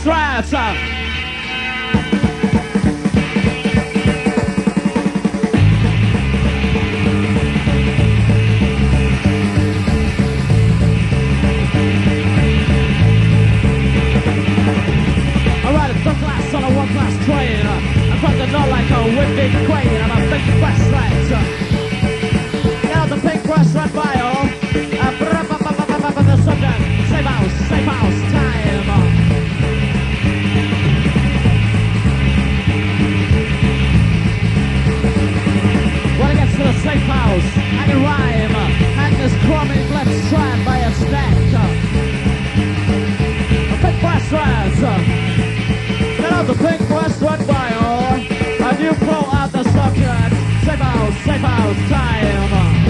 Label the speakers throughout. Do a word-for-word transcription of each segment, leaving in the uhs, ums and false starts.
Speaker 1: That's right. Uh, on a one-class train, uh, I cracked the door like a whipping queen. I'm a big breast rat. Uh, now the pink breast rat bio. Uh, the subject, safe house, safe house, time. Uh. When it gets to the safe house, I can rhyme. Uh, hang this crumbing left strand by its neck. Uh, a pink breast rat. Uh, The pink breast rat bio, and you pull out the subject. Safe house, safe house, time.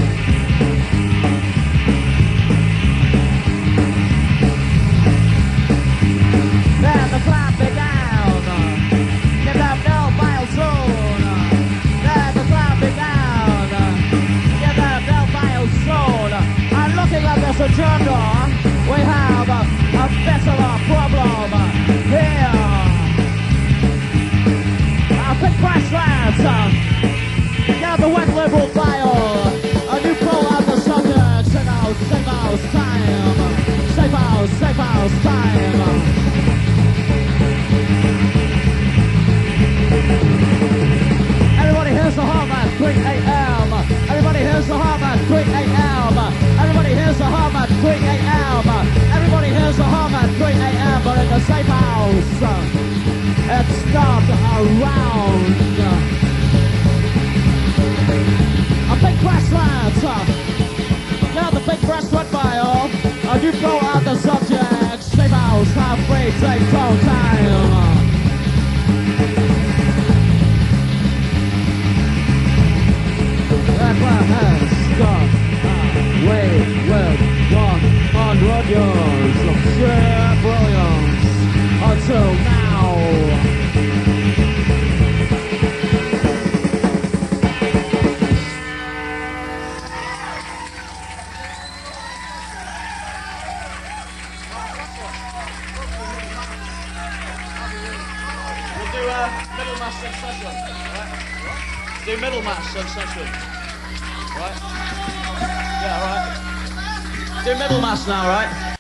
Speaker 1: Then the plan began. Get that no mile zone. Then the plan began. Get that no mile zone. And looking at this agenda, we have a, a bit of a problem here. Big brass lads, uh, get the wet liberal file, and you pull out the subject. Safe house, safe house, time. Safe house, safe house, time. Everybody here's the hum at three A M Everybody here's the hum at three A M Everybody here's the hum at three A M Everybody here's the hum at three A M But in the safe house, uh, it's not around. A big breast rat. Now the big breast rat bio. And you blow out the subject. Safe house, halfway, take no time. That one has got away with one hundred years of sheer brilliance until now. We'll do uh, middle mass sensation, right? Do middle mass sensation, right? Yeah, right. Do middle mass now, right?